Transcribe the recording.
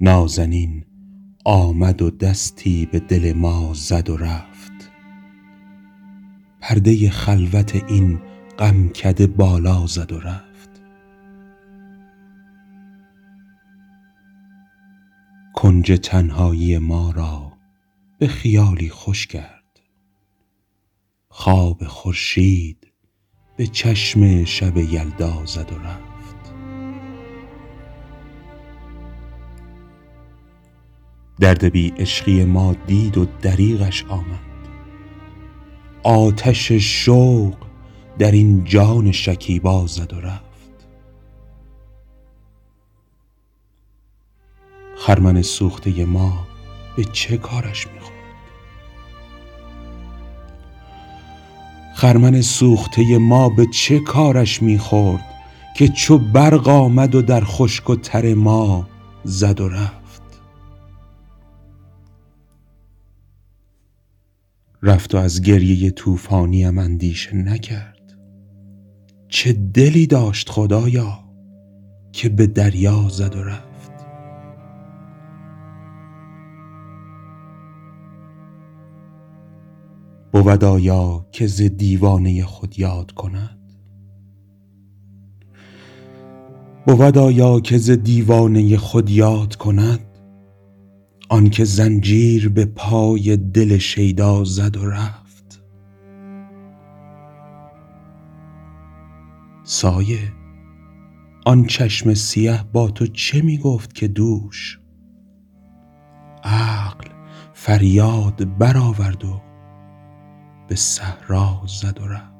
نازنین آمد و دستی به دل ما زد و رفت. پرده خلوت این غمکده بالا زد و رفت. کنج تنهایی ما را به خیالی خوش کرد. خواب خورشید به چشم شب یلدا زد و رفت. درد بی عشقی ما دید و دریغش آمد. آتش شوق در این جان شکیبا زد و رفت. خرمن سوخته ما به چه کارش می‌خورد؟ خرمن سوخته ما به چه کارش می‌خورد که چو برق آمد و در خشک و تر ما زد و رفت. رفت و از گریه طوفانیم اندیشه نکرد. چه دلی داشت خدایا که به دریا زد و رفت. بود آیا که ز دیوانه خود یاد کند؟ بود آیا که ز دیوانه خود یاد کند؟ آن که زنجیر به پای دل شیدا زد و رفت. سایه، آن چشم سیه با تو چه می گفت که دوش؟ عقل فریاد برآورد و به صحرا زد و رفت.